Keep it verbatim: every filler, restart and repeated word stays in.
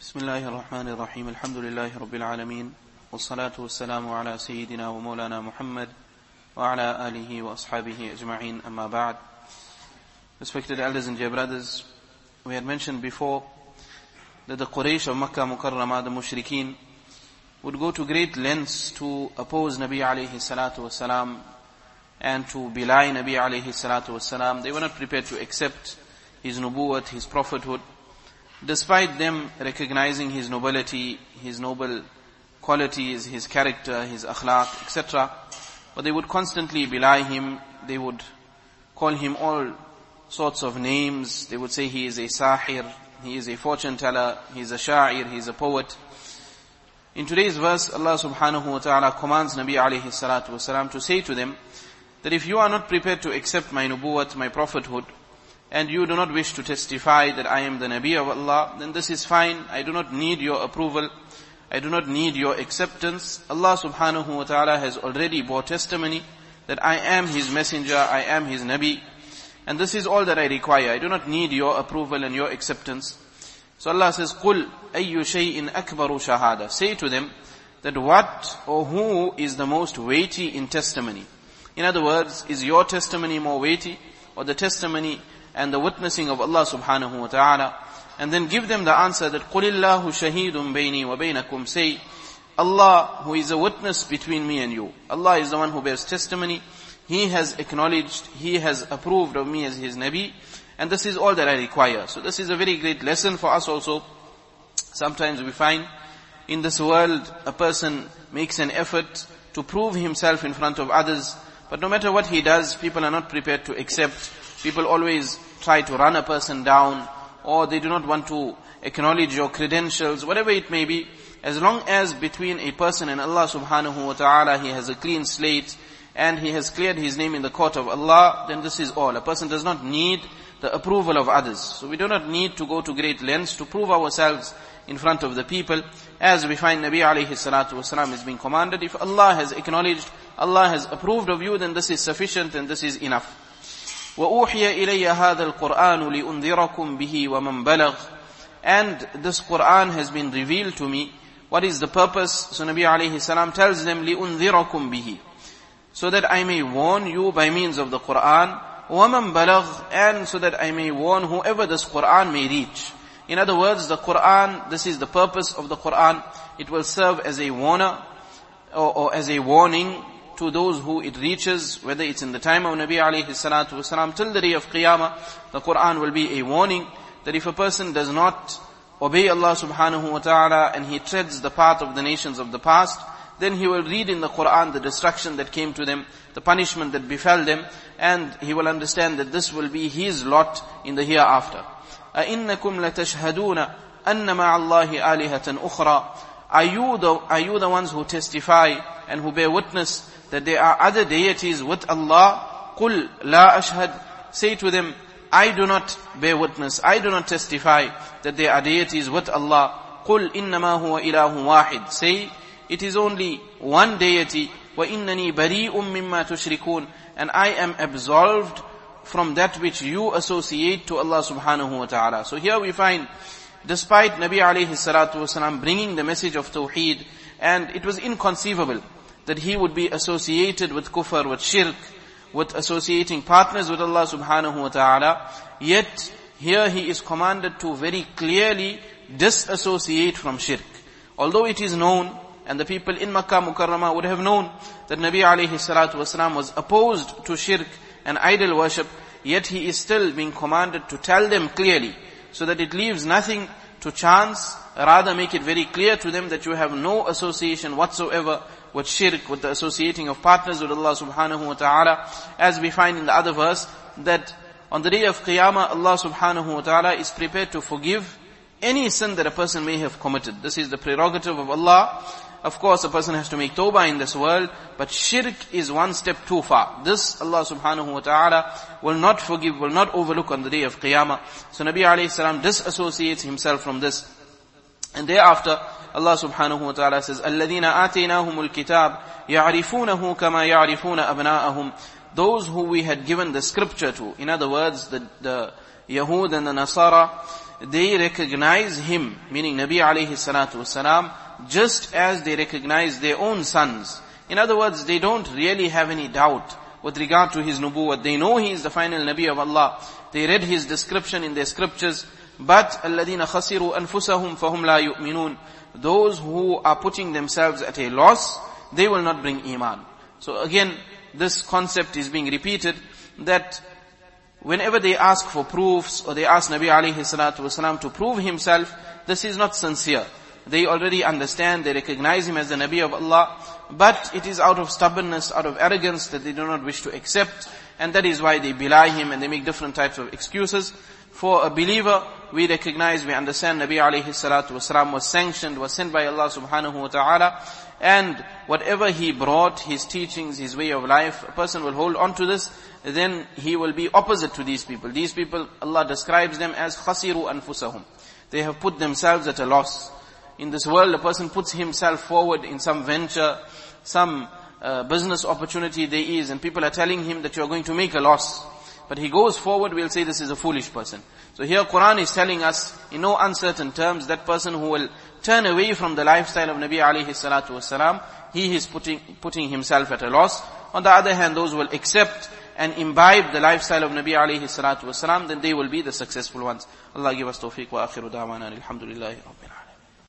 بسم الله الرحمن الرحيم الحمد لله رب العالمين والصلاة والسلام على سيدنا ومولانا محمد وعلى آله وأصحابه أجمعين أما بعد. Respected elders and dear brothers, we had mentioned before that the Quraysh of Makkah Mukarramah, the Mushrikeen, would go to great lengths to oppose Nabi alayhi salatu wasalam and to belie Nabi alayhi salatu wasalam. They were not prepared to accept his nubuwwat, his prophethood, despite them recognizing his nobility, his noble qualities, his character, his akhlaq, et cetera. But they would constantly belie him. They would call him all sorts of names. They would say he is a sahir, he is a fortune teller, he is a sha'ir, he is a poet. In today's verse, Allah subhanahu wa ta'ala commands Nabi alayhi salatu wasalam to say to them that if you are not prepared to accept my nubuwwat, my prophethood, and you do not wish to testify that I am the Nabi of Allah, then this is fine. I do not need your approval. I do not need your acceptance. Allah subhanahu wa ta'ala has already bore testimony that I am His messenger, I am His Nabi. And this is all that I require. I do not need your approval and your acceptance. So Allah says, قُلْ أَيُّ شَيْءٍ أَكْبَرُ شَهَادَةً. Say to them that what or who is the most weighty in testimony. In other words, is your testimony more weighty or the testimony and the witnessing of Allah subhanahu wa ta'ala? And then give them the answer that قُلِ اللَّهُ شَهِيدٌ بَيْنِي وَبَيْنَكُمْ. Say, Allah who is a witness between me and you. Allah is the one who bears testimony. He has acknowledged, He has approved of me as His Nabi. And this is all that I require. So this is a very great lesson for us also. Sometimes we find in this world a person makes an effort to prove himself in front of others. But no matter what he does, people are not prepared to accept. People always try to run a person down, or they do not want to acknowledge your credentials, whatever it may be. As long as between a person and Allah subhanahu wa ta'ala he has a clean slate, and he has cleared his name in the court of Allah, then this is all. A person does not need the approval of others. So we do not need to go to great lengths to prove ourselves in front of the people. As we find Nabi alayhi salatu wasalam is being commanded, if Allah has acknowledged, Allah has approved of you, then this is sufficient and this is enough. وَأُوحِيَ إِلَيَّ هَذَا الْقُرْآنُ لِأُنذِرَكُمْ بِهِ وَمَنْ بَلَغْ. And this Qur'an has been revealed to me. What is the purpose? So Nabi alayhi salam tells them, لِأُنذِرَكُمْ بِهِ. So that I may warn you by means of the Qur'an. وَمَنْ بَلَغْ. And so that I may warn whoever this Qur'an may reach. In other words, the Qur'an, this is the purpose of the Qur'an. It will serve as a warner or, or as a warning to those who it reaches, whether it's in the time of Nabi alayhi salatu wasalam till the day of Qiyamah. The Qur'an will be a warning that if a person does not obey Allah subhanahu wa ta'ala and he treads the path of the nations of the past, then he will read in the Qur'an the destruction that came to them, the punishment that befell them, and he will understand that this will be his lot in the hereafter. أَإِنَّكُمْ لَتَشْهَدُونَ أَنَّ مَعَ اللَّهِ آلِهَةً أُخْرَى. Are you the, are you the ones who testify and who bear witness that there are other deities with Allah? قُلْ لَا أَشْهَدْ. Say to them, I do not bear witness, I do not testify that there are deities with Allah. قُلْ إِنَّمَا هُوَ إِلَهٌ وَاحِدٌ. Say, it is only one deity. وَإِنَّنِي بَرِيءٌ مِّمَّا تُشْرِكُونَ. And I am absolved from that which you associate to Allah subhanahu wa ta'ala. So here we find, despite Nabi alayhi salatu wasalam bringing the message of Tawheed, and it was inconceivable that he would be associated with kufr, with shirk, with associating partners with Allah subhanahu wa ta'ala, yet here he is commanded to very clearly disassociate from shirk. Although it is known, and the people in Makkah Mukarramah would have known that Nabi alayhi salatu wasalam was opposed to shirk and idol worship, yet he is still being commanded to tell them clearly, so that it leaves nothing to chance, rather make it very clear to them that you have no association whatsoever with shirk, with the associating of partners with Allah subhanahu wa ta'ala. As we find in the other verse, that on the day of Qiyamah, Allah subhanahu wa ta'ala is prepared to forgive any sin that a person may have committed. This is the prerogative of Allah. Of course, a person has to make tawbah in this world, but shirk is one step too far. This Allah subhanahu wa ta'ala will not forgive, will not overlook on the day of Qiyamah. So Nabi alayhi salam disassociates himself from this. And thereafter, Allah subhanahu wa ta'ala says, الَّذِينَ آتَيْنَاهُمُ الْكِتَابِ يَعْرِفُونَهُ كَمَا يَعْرِفُونَ أَبْنَاءَهُمْ. Those who we had given the scripture to. In other words, the, the Yahud and the Nasara, they recognize him, meaning Nabi alayhi salatu wasalam, just as they recognize their own sons. In other words, they don't really have any doubt with regard to his nubuwwat. They know he is the final Nabi of Allah. They read his description in their scriptures. But الَّذِينَ خَسِرُوا أَنفُسَهُمْ فَهُمْ لَا يُؤْمِنُونَ. Those who are putting themselves at a loss, they will not bring iman. So again, this concept is being repeated, that whenever they ask for proofs, or they ask Nabi alayhi salatu wasalam to prove himself, this is not sincere. They already understand, they recognize him as the Nabi of Allah, but it is out of stubbornness, out of arrogance that they do not wish to accept, and that is why they belie him and they make different types of excuses. For a believer, we recognize, we understand Nabi alayhi salatu wasalam was sanctioned, was sent by Allah subhanahu wa ta'ala, and whatever he brought, his teachings, his way of life, a person will hold on to this, then he will be opposite to these people. These people, Allah describes them as khasiru anfusahum. They have put themselves at a loss. In this world, a person puts himself forward in some venture, some uh, business opportunity there is, and people are telling him that you are going to make a loss. But he goes forward, we'll say this is a foolish person. So here Quran is telling us, in no uncertain terms, that person who will turn away from the lifestyle of Nabi alayhi salatu wasalam, he is putting, putting himself at a loss. On the other hand, those who will accept and imbibe the lifestyle of Nabi alayhi salatu wasalam, then they will be the successful ones. Allah give us tawfiq wa akhiru da'wana alhamdulillahi rabbil alamin.